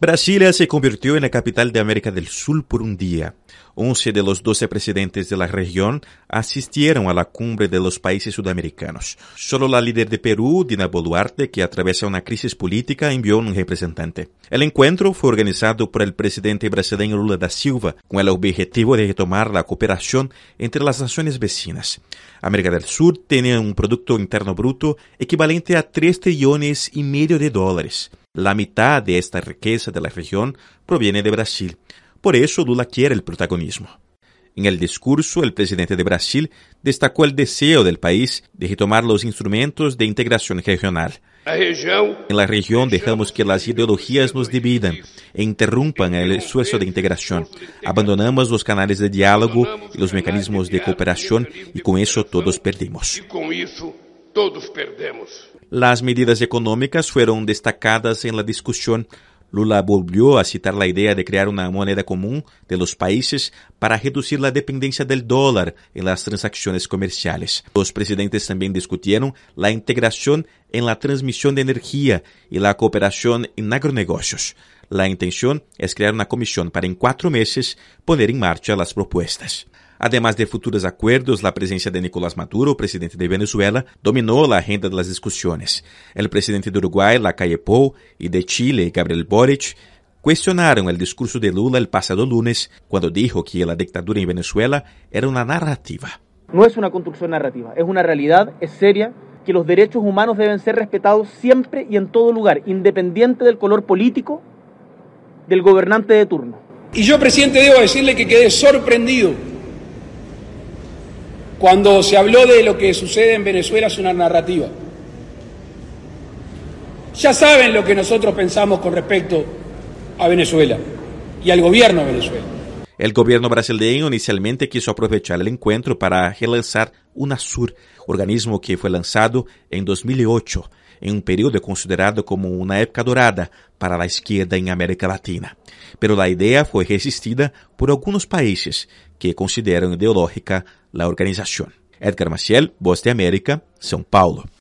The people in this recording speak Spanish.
Brasilia se convirtió en la capital de América del Sur por un día. 11 de los 12 presidentes de la región asistieron a la cumbre de los países sudamericanos. Solo la líder de Perú, Dina Boluarte, que atraviesa una crisis política, envió un representante. El encuentro fue organizado por el presidente brasileño Lula da Silva, con el objetivo de retomar la cooperación entre las naciones vecinas. América del Sur tiene un Producto Interno Bruto equivalente a 3,5 trillones de dólares. La mitad de esta riqueza de la región proviene de Brasil. Por eso Lula quiere el protagonismo. En el discurso, el presidente de Brasil destacó el deseo del país de retomar los instrumentos de integración regional. En la región dejamos que las ideologías nos dividan e interrumpan el esfuerzo de integración. Abandonamos los canales de diálogo y los mecanismos de cooperación y con eso todos perdimos. Las medidas económicas fueron destacadas en la discusión. Lula volvió a citar la idea de crear una moneda común de los países para reducir la dependencia del dólar en las transacciones comerciales. Los presidentes también discutieron la integración en la transmisión de energía y la cooperación en agronegocios. La intención es crear una comisión para en 4 meses poner en marcha las propuestas. Además de futuros acuerdos, la presencia de Nicolás Maduro, presidente de Venezuela, dominó la agenda de las discusiones. El presidente de Uruguay, Lacalle Pou, y de Chile, Gabriel Boric, cuestionaron el discurso de Lula el pasado lunes, cuando dijo que la dictadura en Venezuela era una narrativa. No es una construcción narrativa, es una realidad, es seria, que los derechos humanos deben ser respetados siempre y en todo lugar, independiente del color político del gobernante de turno. Y yo, presidente, debo decirle que quedé sorprendido cuando se habló de lo que sucede en Venezuela es una narrativa. Ya saben lo que nosotros pensamos con respecto a Venezuela y al gobierno de Venezuela. El gobierno brasileño inicialmente quiso aprovechar el encuentro para relanzar UNASUR, organismo que fue lanzado en 2008, en un periodo considerado como una época dorada para la izquierda en América Latina. Pero la idea fue resistida por algunos países que consideran ideológica la organización. Edgar Maciel, Voz de América, São Paulo.